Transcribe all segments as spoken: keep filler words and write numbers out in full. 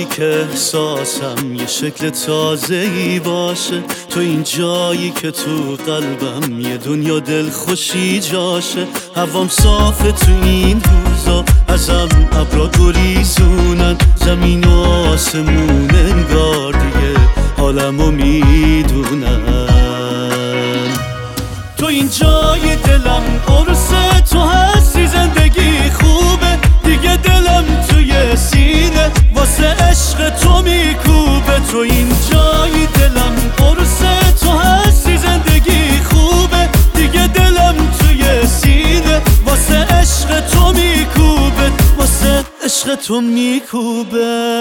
جایی که احساسم یه شکل تازه‌ای باشه، تو این جایی که تو قلبم یه دنیا دلخوشی جاشه. هوام صافه تو این روزا، ازم ابرا گریزونن، زمین و آسمون انگار دیگه حالمو میدونن. تو این جای دلم قرصه، تو هستی زندگی خوبه دیگه، دلم توی سینه واسه عشق تو میکوبه. تو این جای دلم قرصه، تو هستی زندگی خوبه دیگه، دلم توی سینه واسه عشق تو میکوبه، واسه عشق تو میکوبه.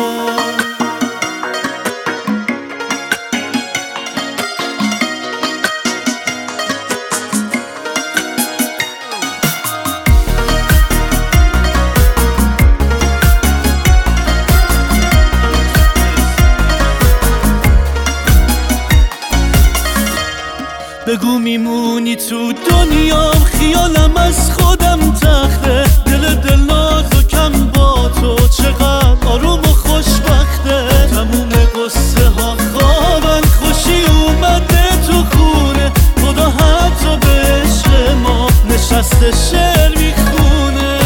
بگو میمونی تو دنیام، خیالم از خودم تخته، دل دل نازکم با تو چقدر آروم و خوشبخته. تموم قصه ها خوابن، خوشی اومده تو خونه، خدا حتی به عشق ما نشسته شعر میخونه.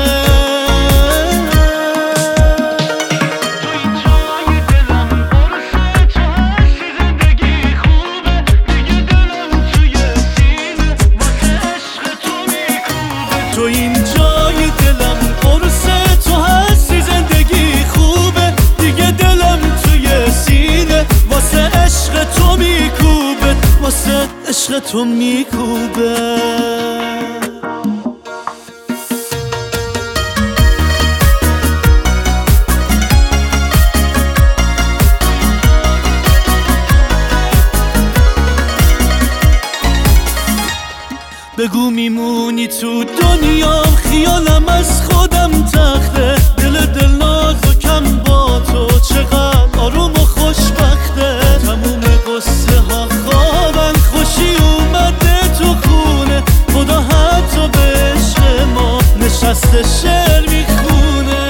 تو این جای دلم قرصه، تو هستی زندگی خوبه دیگه، دلم توی سینه واسه عشق تو میکوبه، واسه عشق تو میکوبه. بگو میمونی تو دنیام، خیالم از خودم تخته، دل دل نازکم با تو چقدر آروم و خوشبخته. تموم قصه ها خوابن، خوشی اومده تو خونه، خدا حتی به عشق ما نشسته شعر میخونه.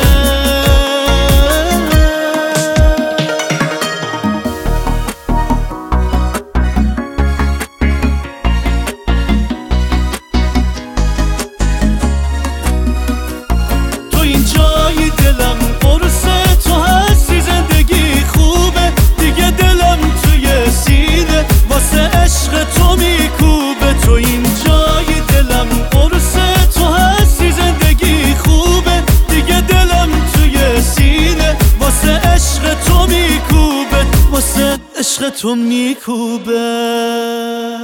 جای دلم قرصه، تو هستی زندگی خوبه دیگه، دلم توی سینه واسه عشق تو میکوبه. تو این جای دلم قرصه، تو هستی زندگی خوبه دیگه، دلم توی سینه واسه عشق تو میکوبه، واسه عشق تو میکوبه.